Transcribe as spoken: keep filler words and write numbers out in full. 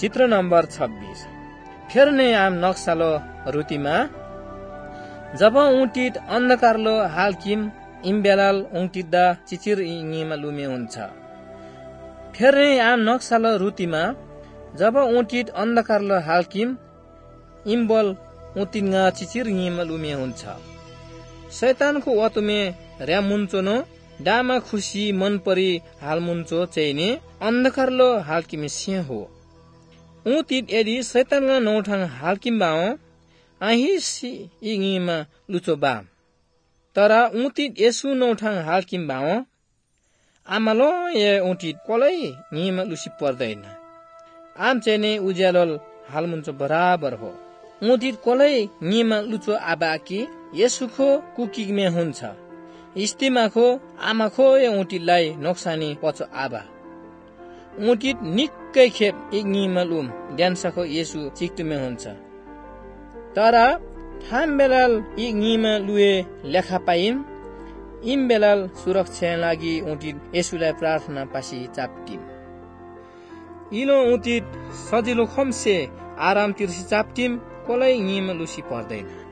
चित्र नम्बर छब्बीस। फेर्ने आम नक्सालो रुतिमा जब उटित अन्धकारलो हालकिम इम्बेलाल उटिद्दा चिचिर इङिमा लुमे हुन्छ। फेर्ने आम नक्सालो रुतिमा जब उटित अन्धकारलो हालकिम इम्बल उटिङ्गा चिचिर इङिमा लुमे हुन्छ। शैतानको वतुमे र्यामुन्चोनो डामा खुसी मन परी हालमुन्चो चाहिने अन्धकारलो हालकिम से हो। उतित यदि शैतानगा नौठाङ हालकिम बाओ आही सी इङिमा लुचो बा। तर उतित यसु नौठाङ हालकिम बाओ आमालो ए उतित कोलै इङिमा लुसी पर्दैन। आम चाहिने उज्यालोल हालमुन्चो बराबर हो। उतित कोलै इङिमा लुचो आबाकी यसुखो कुकिगमे हुन्छ। इस्तिमाखो आमाखो ए उटितलाई नोक्सानी पछो आबा। उटित निक्कै खेप इङिमा लुम ड्यान्साखो यसु चिक्तुमे हुन्छ। तर थाम बेलाल इङिमा लुए लेखा पाइम इम बेलाल सुरक्षा लागि उटित यसुलाई प्रार्थना पासी चाप्टिम। इलो उटित सजिलो खम्से आराम तिर्सी चाप्टिम कोलै इङिमा लुसी पर्दैन।